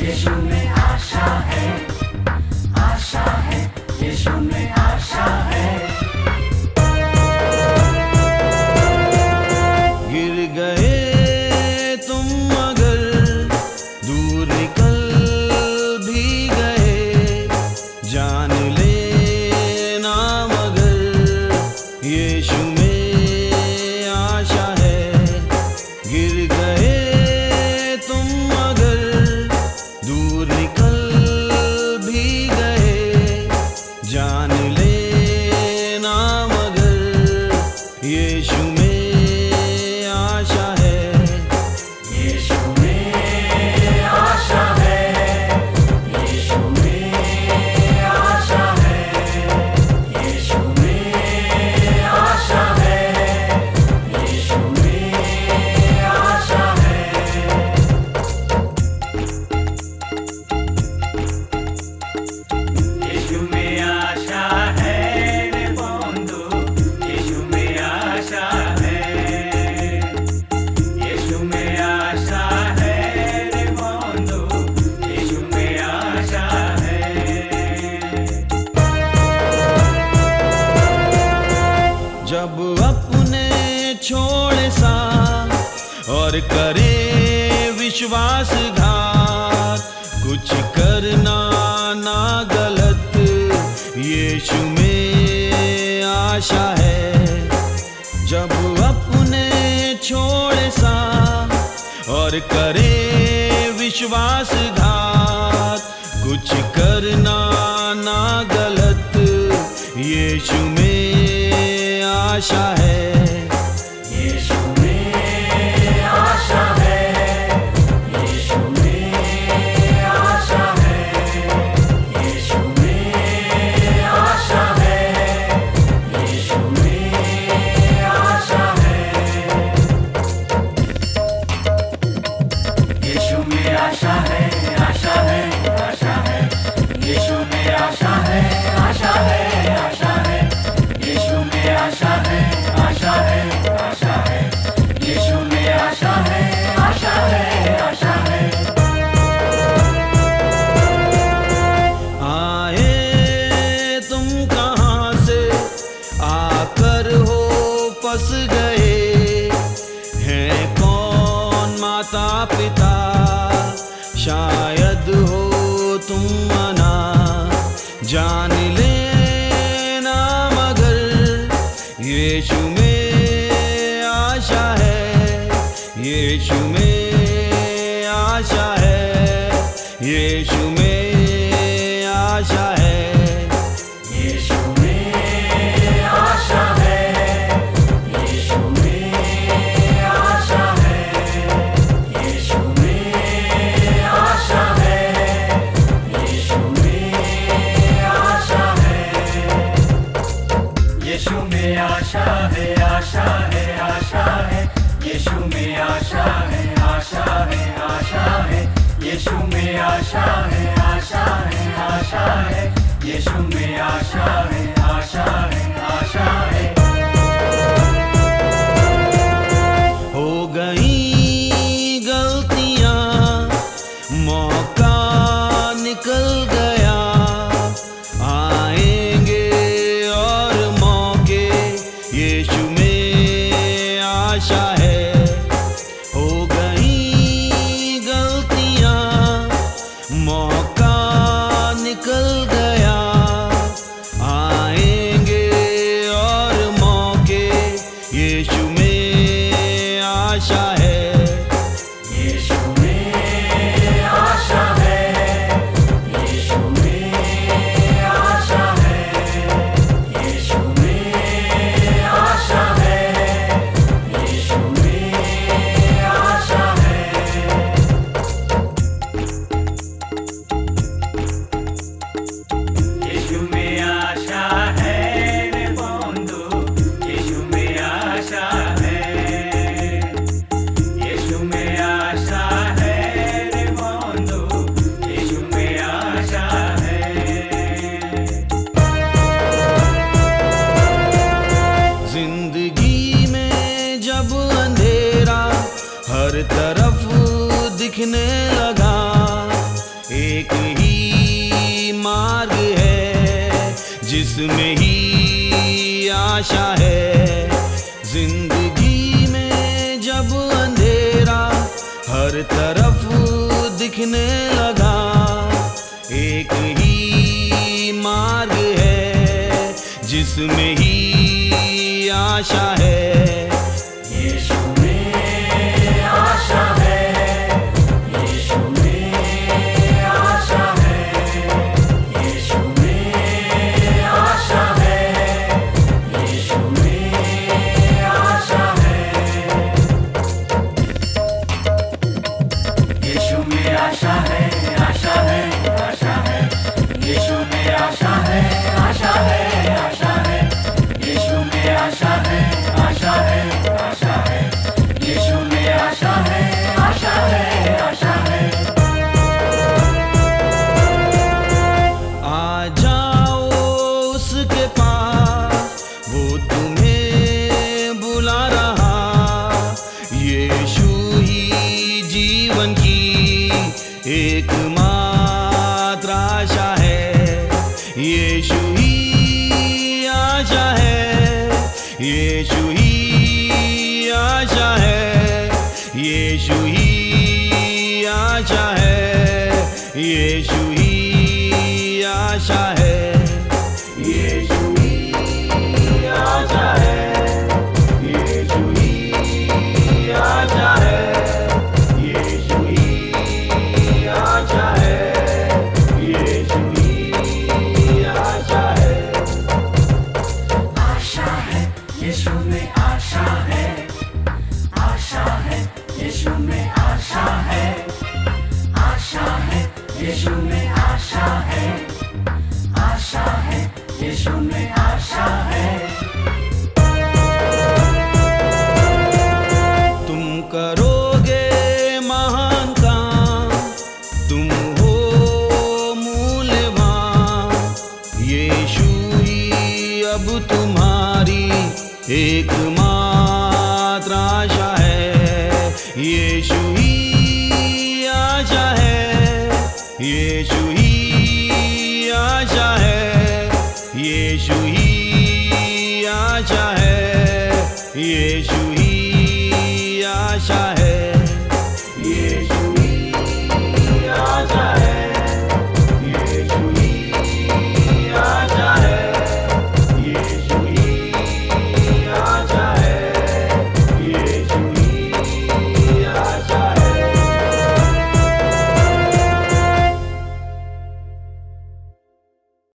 यीशु में आशा है, आशा है, यीशु में आशा है। गिर गए तुम मगर दूर निकल भी गए, जान लेना मगर यीशु में आशा है। गिर गए तुम मगर दूर निकल भी गए, जान लेना मगर यीशु में आशा है। यीशु में आशा है, यीशु में आशा है, यीशु में आशा है, यीशु में आशा है। यीशु में आशा है रे बंधु, यीशु में आशा है। यीशु में आशा है रे बंधु, यीशु में आशा है। जब अपने छोड़े साथ और करे विश्वासघात, कुछ करना ना गलत, यीशु में आशा है। जब अपने छोड़े साथ और करे विश्वासघात, कुछ करना ना गलत, यीशु में आशा है। यीशु में आशा है, यीशु में आशा है, यीशु में आशा है, यीशु में आशा है। यीशु में आशा है, आशा है, आशा है। यीशु में आशा है, आशा है, आशा है। यीशु में आशा है, आशा है, आशा है। यीशु में आशा है, आशा है, आशा है। आए तुम कहाँ से आकर हो फंस गए, हैं कौन माता पिता, शायद हो तुम मना, जान लेना मगर यीशु में आशा है। यीशु में आशा है, यीशु में आशा है। यीशु में आशा है, यीशु में आशा है, यीशु में आशा है, यीशु में आशा है। यीशु में आशा है, आशा है, आशा है। यीशु में आशा है, आशा है, आशा है। यीशु में आशा है, आशा है, आशा है। यीशु में आशा है, आशा है, आशा है। हो गई गलतियां, मौका निकल गया, आएंगे और मौके, यीशु में आशा है। हो गई गलतियां, मौका निकल गया, आएंगे और मौके, यीशु में आशा है। यीशु में आशा है, यीशु में आशा है, यीशु में आशा है, यीशु में आशा है। यीशु में आशा है रे बंधु, यीशु में आशा है। यीशु में आशा है रे बंधु, यीशु में आशा है। जिंदगी में जब अंधेरा हर तरफ दिखने लगा, जिसमें ही आशा है। जिंदगी में जब अंधेरा हर तरफ दिखने लगा, एक ही मार्ग है जिसमें ही आशा है। यीशु में आशा है, यीशु में आशा है, यीशु में आशा है, यीशु में आशा है, यीशु में आशा है, आशा है, आशा है, यीशु में आशा है, आशा है, आशा है, यीशु में आशा है, आशा है, आशा है, यीशु में आशा है, आशा है, आशा है। आ जाओ उसके पास, वो तुम्हें बुला रहा। यीशु ही जीवन की एकमात्र आशा है। यीशु ही आशा है, यीशु ही आशा है, यीशु ही आशा है, यीशु ही आशा है, यीशु ही आशा है, यीशु ही आशा है, यीशु ही आशा है, यीशु ही आशा है। आशा है, यीशु में आशा है, आशा है, यीशु में आशा है, आशा है, यीशु में आशा है, आशा है, यीशु में आशा है। तुम करोगे महान काम, तुम हो मूल्यवान। यीशु ही अब तुम्हारी एकमात्र आशा है। यीशु ही